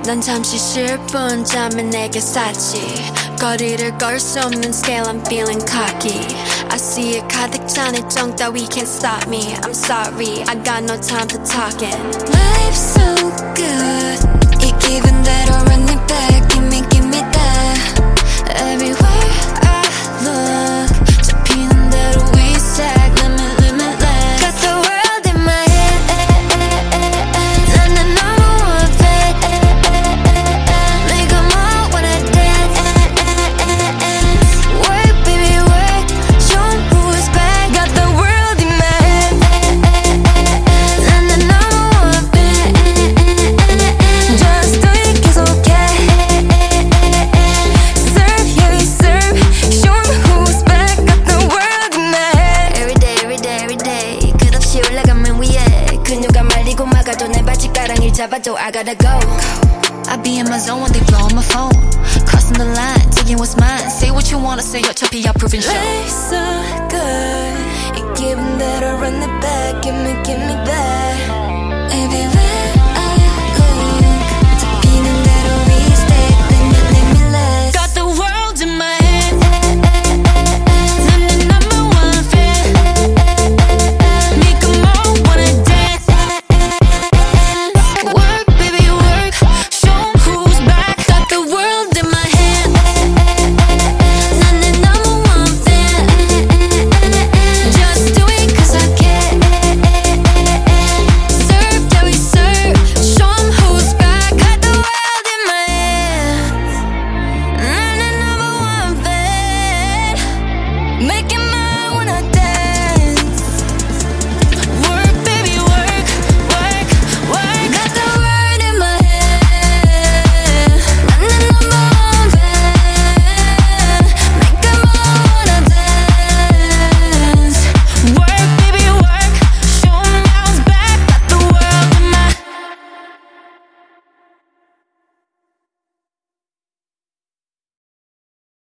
난 잠시 쉴 뿐 잠을 내게 쌌지 거리를 걸 수 없는 scale I'm feeling cocky I see it 가득 찬 일정 따위 can't stop me I'm sorry I got no time for talking Life's so good 이 기분대로 run it back give me that Everywhere I look 잡히는 대로 we sag limitless Got the world in my head 난 내 number one fan Make 'em all wanna dance Work baby work show 'em who's back Got the world in my head 난 내 number one fan Just do it 계속해 Serve yeah we serve show 'em who's back Got the world in my head Every day 끝없이 올라가면 위에 근육가 말리고 막아도 내 바지가랑을 잡아도 I gotta go I be in my zone when they blow on my phone Crossing the line, taking what's mine Say what you wanna say, 어차피 I'll prove and show Life's so good 이 기분대로 run it back Give me that